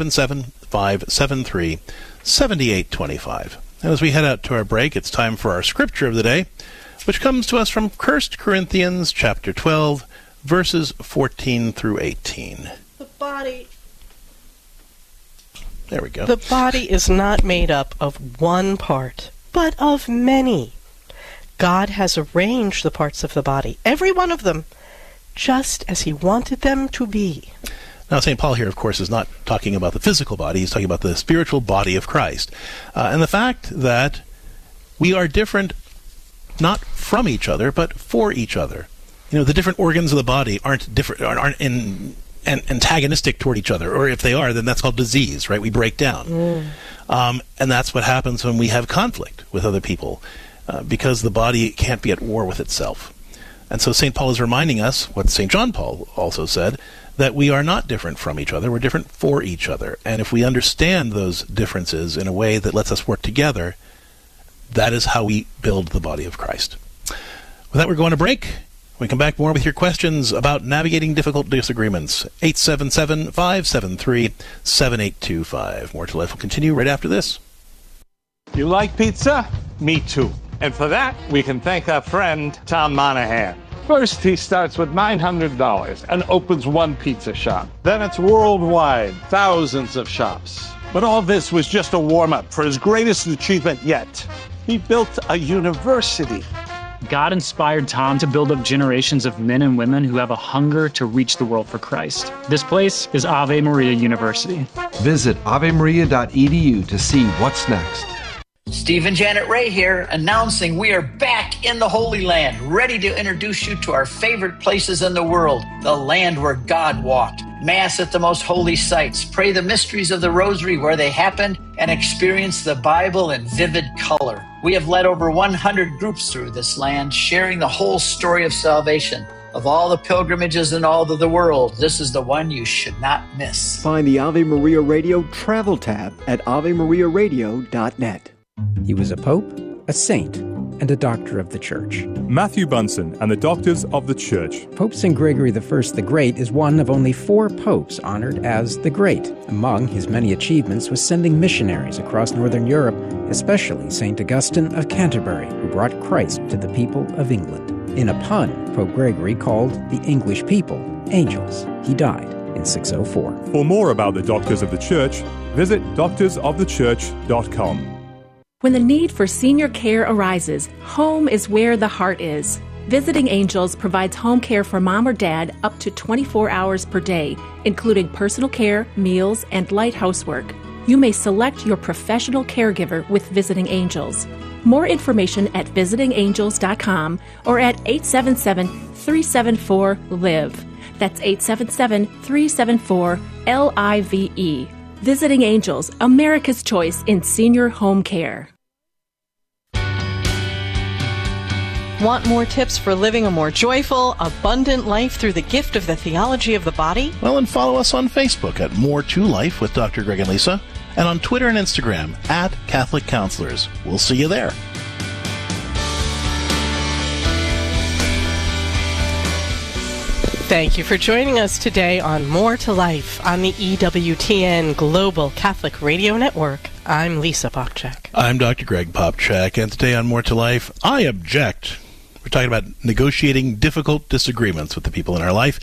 877-573-7825. And as we head out to our break, it's time for our scripture of the day, which comes to us from 1 Corinthians chapter 12, verses 14 through 18. The body. There we go. The body is not made up of one part, but of many. God has arranged the parts of the body, every one of them, just as he wanted them to be. Now, St. Paul here, of course, is not talking about the physical body. He's talking about the spiritual body of Christ. And the fact that we are different not from each other, but for each other. The different organs of the body aren't antagonistic toward each other. Or if they are, then that's called disease, right? We break down. And that's what happens when we have conflict with other people, because the body can't be at war with itself. And so St. Paul is reminding us, what St. John Paul also said, that we are not different from each other, we're different for each other. And if we understand those differences in a way that lets us work together, that is how we build the body of Christ. With that, we're going to break. When we come back, more with your questions about navigating difficult disagreements. 877-573-7825. More to Life will continue right after this. You like pizza? Me too. And for that, we can thank our friend Tom Monahan. First, he starts with $900 and opens one pizza shop. Then it's worldwide, thousands of shops. But all this was just a warm-up for his greatest achievement yet. He built a university. God inspired Tom to build up generations of men and women who have a hunger to reach the world for Christ. This place is Ave Maria University. Visit avemaria.edu to see what's next. Steve and Janet Ray here, announcing we are back in the Holy Land, ready to introduce you to our favorite places in the world, the land where God walked. Mass at the most holy sites, pray the mysteries of the Rosary where they happened, and experience the Bible in vivid color. We have led over 100 groups through this land, sharing the whole story of salvation. Of all the pilgrimages in all of the world, this is the one you should not miss. Find the Ave Maria Radio travel tab at avemariaradio.net. He was a pope, a saint, and a doctor of the Church. Matthew Bunson and the Doctors of the Church. Pope St. Gregory I the Great is one of only 4 popes honored as the Great. Among his many achievements was sending missionaries across Northern Europe, especially St. Augustine of Canterbury, who brought Christ to the people of England. In a pun, Pope Gregory called the English people angels. He died in 604. For more about the Doctors of the Church, visit doctorsofthechurch.com. When the need for senior care arises, home is where the heart is. Visiting Angels provides home care for mom or dad up to 24 hours per day, including personal care, meals, and light housework. You may select your professional caregiver with Visiting Angels. More information at visitingangels.com or at 877-374-LIVE. That's 877-374-LIVE. Visiting Angels, America's choice in senior home care. Want more tips for living a more joyful, abundant life through the gift of the theology of the body? Well, and follow us on Facebook at More to Life with Dr. Greg and Lisa, and on Twitter and Instagram at Catholic Counselors. We'll see you there. Thank you for joining us today on More to Life on the EWTN Global Catholic Radio Network. I'm Lisa Popchak. I'm Dr. Greg Popchak, and today on More to Life, I object. We're talking about negotiating difficult disagreements with the people in our life.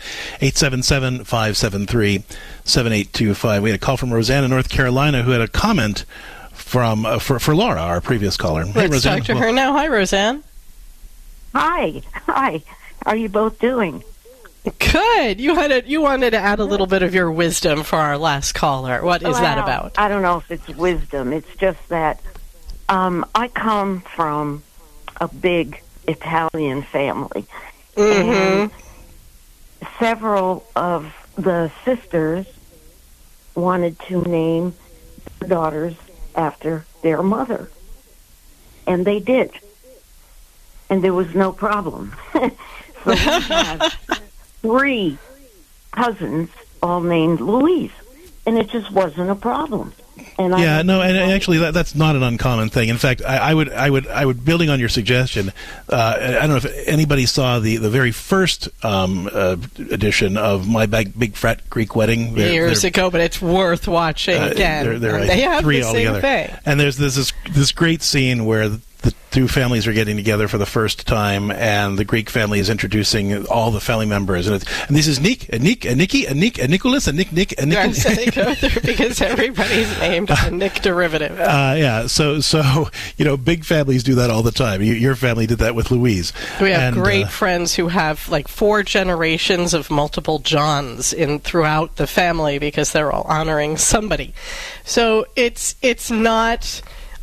877-573-7825. We had a call from Rosanna, North Carolina, who had a comment from for Laura, our previous caller. Hey, Let's Rosanna. talk to her now. Hi, Roseanne. Hi. How are you both doing? Good. You wanted to add a little bit of your wisdom for our last caller. What is that about? I don't know if it's wisdom. It's just that I come from a big Italian family. And several of the sisters wanted to name their daughters after their mother. And they did. And there was no problem. So we have 3 cousins all named Louise, and it just wasn't a problem. And and actually that's not an uncommon thing. In fact, I would building on your suggestion. I don't know if anybody saw the very first edition of My Big Fat Greek Wedding years ago, but it's worth watching again. They have 3 the altogether. same thing. And there's this great scene where the 2 families are getting together for the first time, and the Greek family is introducing all the family members, and this is Nick and Nicky and Nicholas and Nick and Nick. So they go through because everybody's named a Nick derivative. So big families do that all the time. Your family did that with Louise. We have great friends who have like 4 generations of multiple Johns throughout the family because they're all honoring somebody. So it's not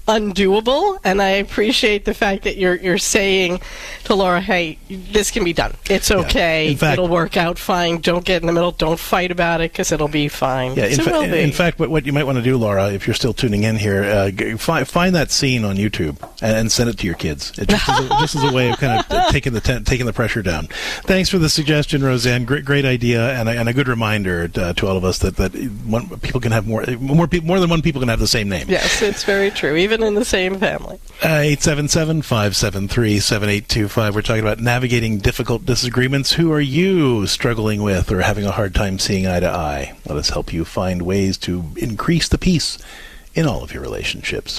undoable, and I appreciate the fact that you're saying to Laura, hey, this can be done. It's okay. In fact, it'll work out fine. Don't get in the middle. Don't fight about it, because it'll be fine. Yeah, in fact, what you might want to do, Laura, if you're still tuning in here, find that scene on YouTube and send it to your kids. It just as a way of kind of taking the pressure down. Thanks for the suggestion, Roseanne. Great idea, and a good reminder to all of us that people can have more than one people can have the same name. Yes, it's very true, even in the same family. 877-573-7825. We're talking about navigating difficult disagreements. Who are you struggling with or having a hard time seeing eye to eye? Let us help you find ways to increase the peace in all of your relationships.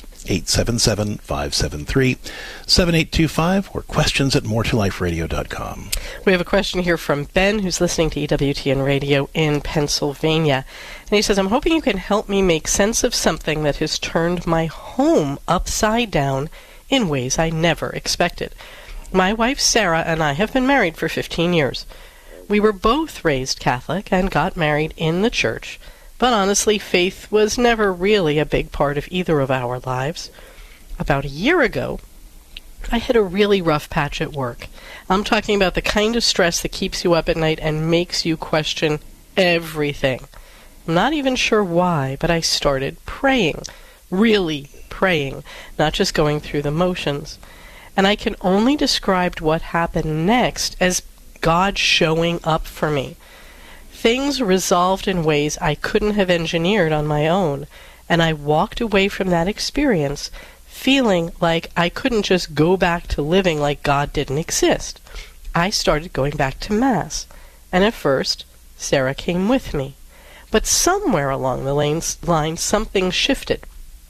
877-573-7825 or questions at moretoliferadio.com. We have a question here from Ben, who's listening to EWTN Radio in Pennsylvania. And he says, I'm hoping you can help me make sense of something that has turned my home upside down in ways I never expected. My wife Sarah and I have been married for 15 years. We were both raised Catholic and got married in the church. But honestly, faith was never really a big part of either of our lives. About a year ago, I hit a really rough patch at work. I'm talking about the kind of stress that keeps you up at night and makes you question everything. I'm not even sure why, but I started praying. Really praying, not just going through the motions. And I can only describe what happened next as God showing up for me. Things resolved in ways I couldn't have engineered on my own, and I walked away from that experience feeling like I couldn't just go back to living like God didn't exist. I started going back to Mass, and at first, Sarah came with me. But somewhere along the line, something shifted.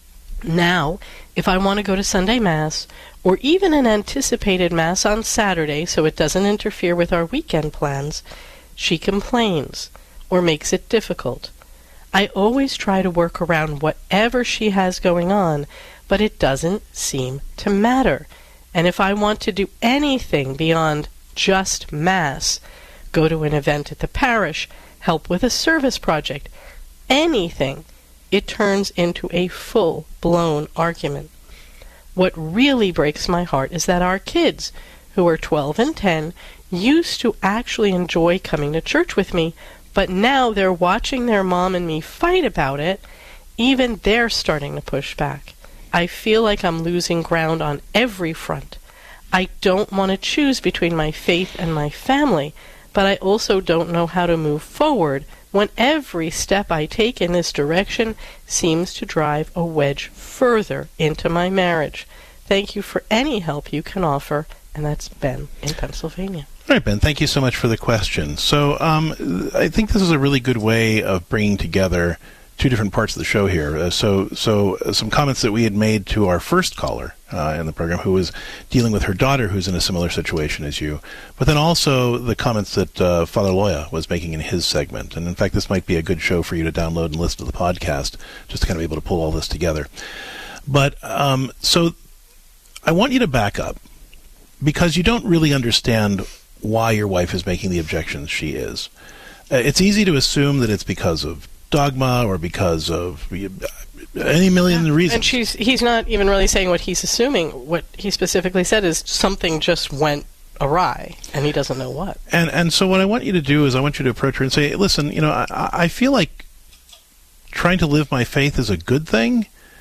Now, if I want to go to Sunday Mass, or even an anticipated Mass on Saturday so it doesn't interfere with our weekend plans, she complains or makes it difficult. I always try to work around whatever she has going on, but it doesn't seem to matter. And if I want to do anything beyond just Mass, go to an event at the parish, help with a service project, anything, it turns into a full-blown argument. What really breaks my heart is that our kids, who are 12 and 10, used to actually enjoy coming to church with me, but now they're watching their mom and me fight about it. Even they're starting to push back. I feel like I'm losing ground on every front. I don't want to choose between my faith and my family, but I also don't know how to move forward when every step I take in this direction seems to drive a wedge further into my marriage. Thank you for any help you can offer. And that's Ben in Pennsylvania. All right, Ben, thank you so much for the question. So I think this is a really good way of bringing together two different parts of the show here. So some comments that we had made to our first caller in the program, who was dealing with her daughter who's in a similar situation as you, but then also the comments that Father Loya was making in his segment. And in fact, this might be a good show for you to download and listen to the podcast, just to kind of be able to pull all this together. But so I want you to back up, because you don't really understand why your wife is making the objections she is. It's easy to assume that it's because of dogma or because of any million reasons. And he's not even really saying what he's assuming. What he specifically said is something just went awry, and he doesn't know what. And so what I want you to do is I want you to approach her and say, listen, I feel like trying to live my faith is a good thing,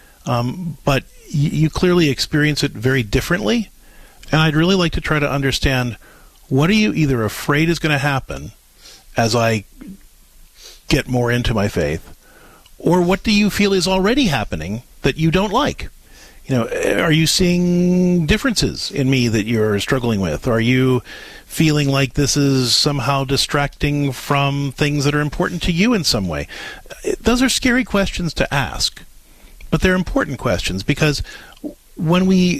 but you clearly experience it very differently. And I'd really like to try to understand, what are you either afraid is going to happen as I get more into my faith, or what do you feel is already happening that you don't like? Are you seeing differences in me that you're struggling with? Are you feeling like this is somehow distracting from things that are important to you in some way? Those are scary questions to ask, but they're important questions, because when we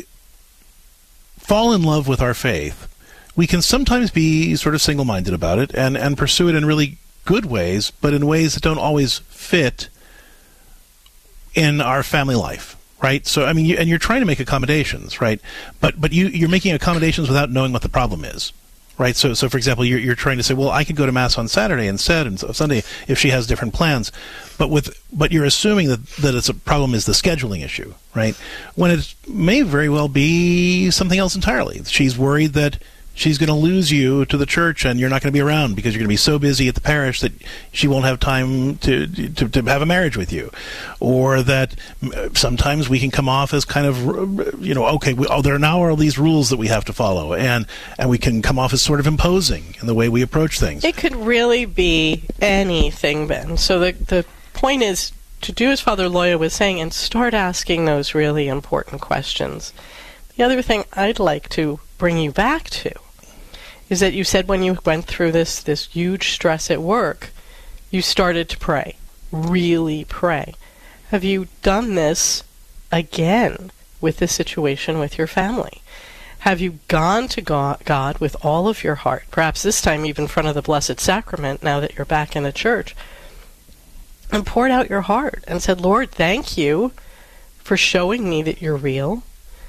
fall in love with our faith, we can sometimes be sort of single-minded about it and pursue it in really good ways, but in ways that don't always fit in our family life, right? So, I mean, you're trying to make accommodations, right? But you're making accommodations without knowing what the problem is. right? So for example, you're trying to say, well, I could go to Mass on Saturday instead, and Sunday if she has different plans. But you're assuming that it's a problem is the scheduling issue, right? When it may very well be something else entirely. She's worried that she's going to lose you to the church and you're not going to be around because you're going to be so busy at the parish that she won't have time to have a marriage with you. Or that sometimes we can come off as kind of, okay, there now are all these rules that we have to follow, and we can come off as sort of imposing in the way we approach things. It could really be anything, Ben. So the point is to do as Father Loya was saying and start asking those really important questions. The other thing I'd like to bring you back to is that you said when you went through this huge stress at work, you started to pray, really pray. Have you done this again with this situation with your family? Have you gone to God with all of your heart, perhaps this time even in front of the Blessed Sacrament now that you're back in the church, and poured out your heart and said, Lord, thank you for showing me that you're real.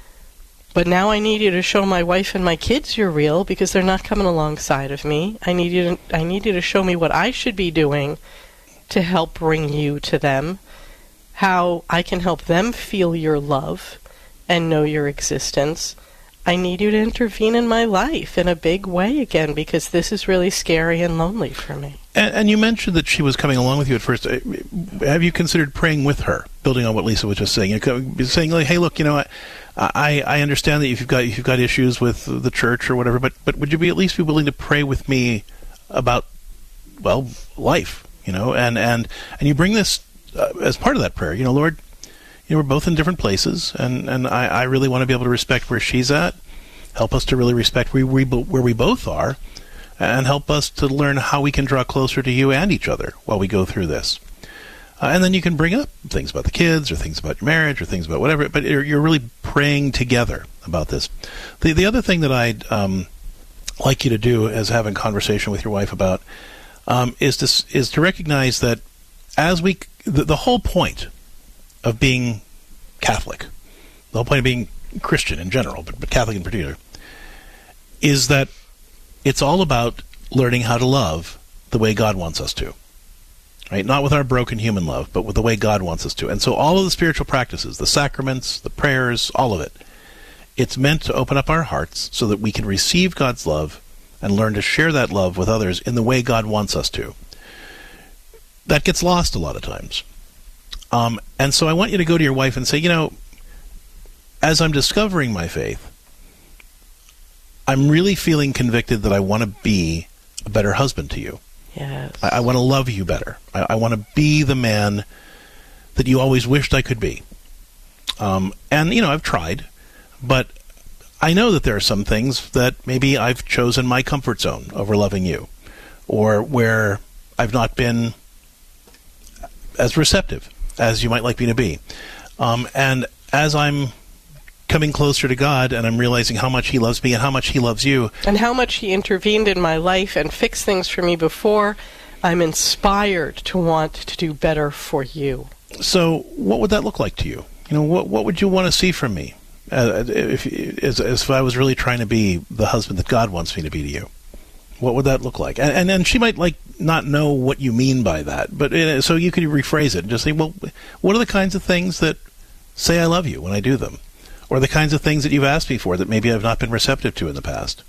But now I need you to show my wife and my kids you're real because they're not coming alongside of me. I need you to show me what I should be doing to help bring you to them, how I can help them feel your love and know your existence. I need you to intervene in my life in a big way again because this is really scary and lonely for me. And you mentioned that she was coming along with you at first. Have you considered praying with her, building on what Lisa was just saying? Saying like, hey, look, I understand that you've got issues with the church or whatever, but would you at least be willing to pray with me about, well, life, and you bring this as part of that prayer, Lord, we're both in different places, and I really want to be able to respect where she's at, help us to really respect where we both are, and help us to learn how we can draw closer to you and each other while we go through this. And then you can bring up things about the kids or things about your marriage or things about whatever, but you're really praying together about this. The other thing that I'd like you to do as having conversation with your wife about is to recognize that as the whole point of being Catholic, the whole point of being Christian in general, but Catholic in particular, is that it's all about learning how to love the way God wants us to. Right? Not with our broken human love, but with the way God wants us to. And so all of the spiritual practices, the sacraments, the prayers, all of it, it's meant to open up our hearts so that we can receive God's love and learn to share that love with others in the way God wants us to. That gets lost a lot of times. And so I want you to go to your wife and say, as I'm discovering my faith, I'm really feeling convicted that I want to be a better husband to you. Yes. I want to love you better. I want to be the man that you always wished I could be. And, I've tried, but I know that there are some things that maybe I've chosen my comfort zone over loving you, or where I've not been as receptive as you might like me to be. And as I'm coming closer to God and I'm realizing how much He loves me and how much He loves you. And how much He intervened in my life and fixed things for me before, I'm inspired to want to do better for you. So what would that look like to you? What would you want to see from me if I was really trying to be the husband that God wants me to be to you? What would that look like? And then she might not know what you mean by that, but so you could rephrase it and just say, well, what are the kinds of things that say I love you when I do them? Or the kinds of things that you've asked me for that maybe I've not been receptive to in the past.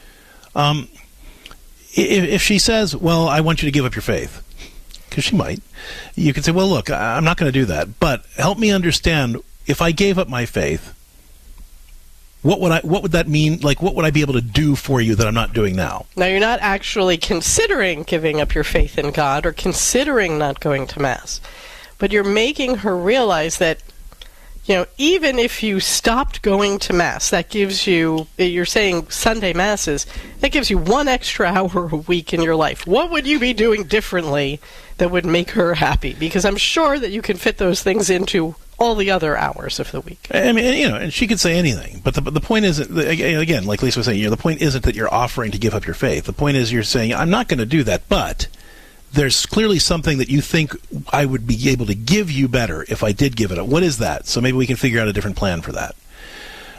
If she says, well, I want you to give up your faith, because she might, you can say, well, look, I'm not going to do that, but help me understand, if I gave up my faith, what would that mean? Like, what would I be able to do for you that I'm not doing now? Now, you're not actually considering giving up your faith in God or considering not going to Mass, but you're making her realize that, even if you stopped going to Mass, that gives you, you're saying Sunday Masses, that gives you 1 extra hour a week in your life. What would you be doing differently that would make her happy? Because I'm sure that you can fit those things into all the other hours of the week. I mean, and she could say anything, but the point isn't, again, like Lisa was saying, the point isn't that you're offering to give up your faith. The point is you're saying, I'm not going to do that, but there's clearly something that you think I would be able to give you better if I did give it up. What is that? So maybe we can figure out a different plan for that.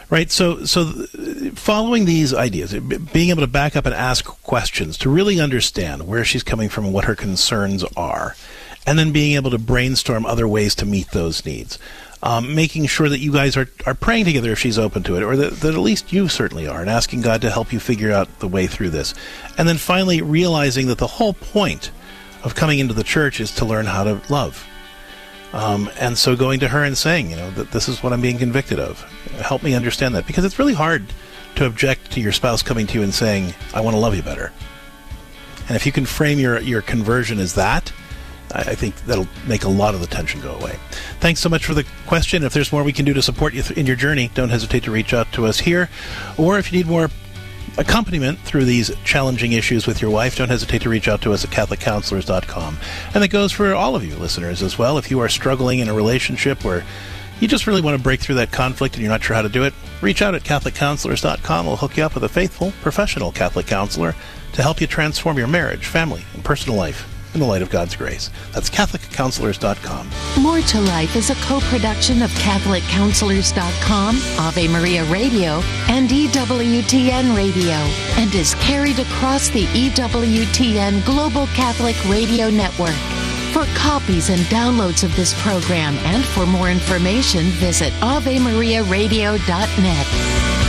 Right, so following these ideas, being able to back up and ask questions to really understand where she's coming from and what her concerns are, and then being able to brainstorm other ways to meet those needs. Making sure that you guys are praying together if she's open to it, or that at least you certainly are, and asking God to help you figure out the way through this. And then finally realizing that the whole point of coming into the church is to learn how to love. And so going to her and saying, that this is what I'm being convicted of. Help me understand that. Because it's really hard to object to your spouse coming to you and saying, I want to love you better. And if you can frame your conversion as that, I think that'll make a lot of the tension go away. Thanks so much for the question. If there's more we can do to support you in your journey, don't hesitate to reach out to us here. Or if you need more accompaniment through these challenging issues with your wife, don't hesitate to reach out to us at CatholicCounselors.com. And that goes for all of you listeners as well. If you are struggling in a relationship where you just really want to break through that conflict and you're not sure how to do it, reach out at CatholicCounselors.com. We'll hook you up with a faithful, professional Catholic counselor to help you transform your marriage, family, and personal life in the light of God's grace. That's CatholicCounselors.com. More to Life is a co-production of CatholicCounselors.com, Ave Maria Radio, and EWTN Radio, and is carried across the EWTN Global Catholic Radio Network. For copies and downloads of this program and for more information, visit AveMariaRadio.net.